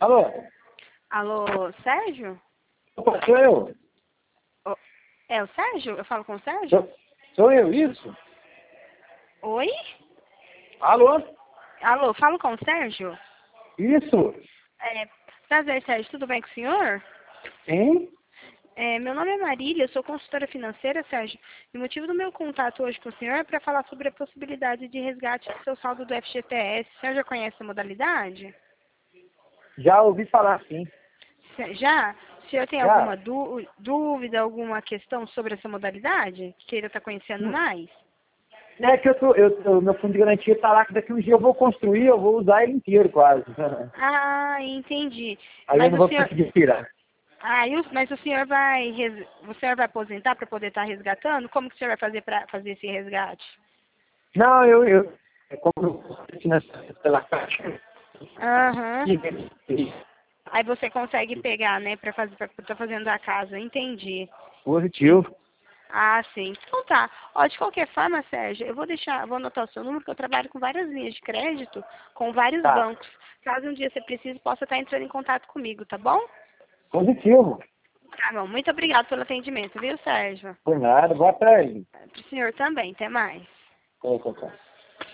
Alô? Alô, Sérgio? Opa, sou eu. É o Sérgio? Eu falo com o Sérgio? Sou eu, isso? Oi? Alô? Alô, falo com o Sérgio? Isso? Prazer, Sérgio. Tudo bem com o senhor? Sim? Meu nome é Marília, eu sou consultora financeira, Sérgio. E o motivo do meu contato hoje com o senhor é para falar sobre a possibilidade de resgate do seu saldo do FGTS. O senhor já conhece a modalidade? Já ouvi falar, sim. Já? O senhor tem Já? alguma dúvida, alguma questão sobre essa modalidade? Que queira estar conhecendo mais? É que meu fundo de garantia está lá, que daqui um dia eu vou construir, eu vou usar ele inteiro quase. Ah, entendi. Aí eu Mas não o vou senhor... conseguir tirar. Mas o senhor o senhor vai aposentar para poder estar resgatando? Como que o senhor vai fazer para fazer esse resgate? Não, é como eu financiado pela Caixa. Aham. Aí você consegue pegar, né, para estar fazendo a casa. Entendi. Positivo. Ah, sim. Então tá. Ó, de qualquer forma, Sérgio, vou anotar o seu número, porque eu trabalho com várias linhas de crédito, com vários Tá. bancos. Caso um dia você precise, possa estar entrando em contato comigo, tá bom? Positivo. Tá bom. Muito obrigado pelo atendimento, viu, Sérgio? Por nada, boa tarde. Pro senhor também. Até mais. Tá.